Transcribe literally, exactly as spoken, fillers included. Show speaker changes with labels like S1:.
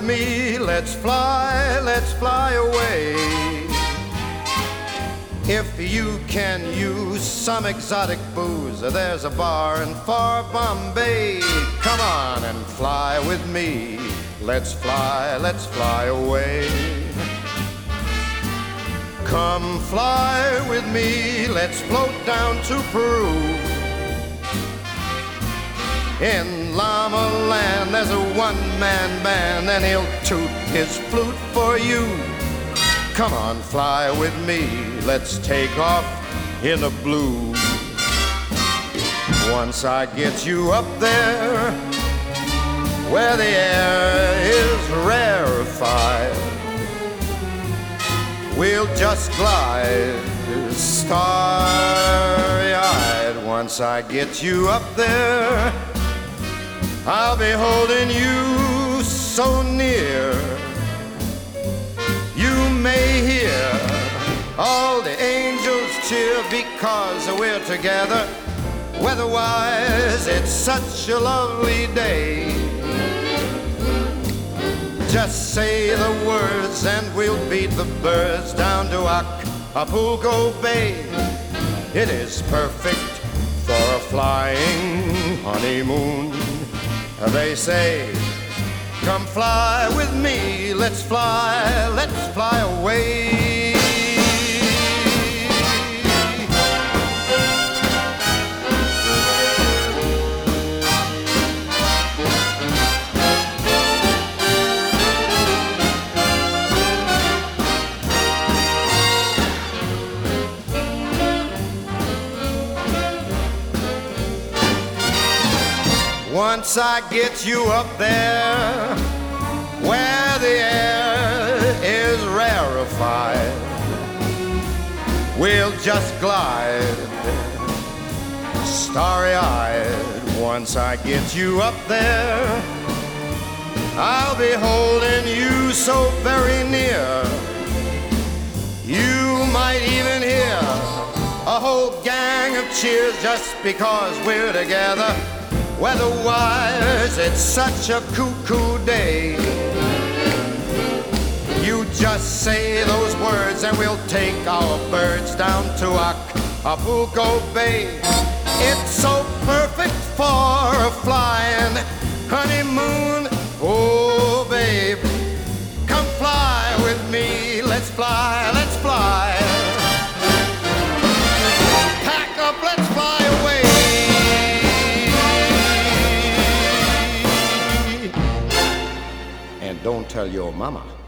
S1: me, let's fly, let's fly away. If you can use some exotic booze, there's a bar in far Bombay. Come on and fly with me, let's fly, let's fly away. Come fly with me, let's float down to Peru. In Llama Land there's a one-man band, and he'll toot his flute for you. Come on, fly with me, let's take off in the blue. Once I get you up there, where the air is rarefied, we'll just glide starry-eyed. Once I get you up there, I'll be holding you so near. You may hear all the angels cheer because we're together. Weather-wise, it's such a lovely day. Just say the words and we'll beat the birds down to Acapulco Bay. It is perfect for a flying honeymoon. They say, come fly with me, let's fly, let's fly away. Once I get you up there, where the air is rarefied, we'll just glide starry-eyed. Once I get you up there, I'll be holding you so very near. You might even hear a whole gang of cheers just because we're together. Weather-wise, it's such a cuckoo day. You just say those words and we'll take our birds down to Acapulco Bay. It's so perfect for a flying honeymoon. Oh, babe, come fly with me. Let's fly, let's fly. Pack up, let's fly away. And don't tell your mama.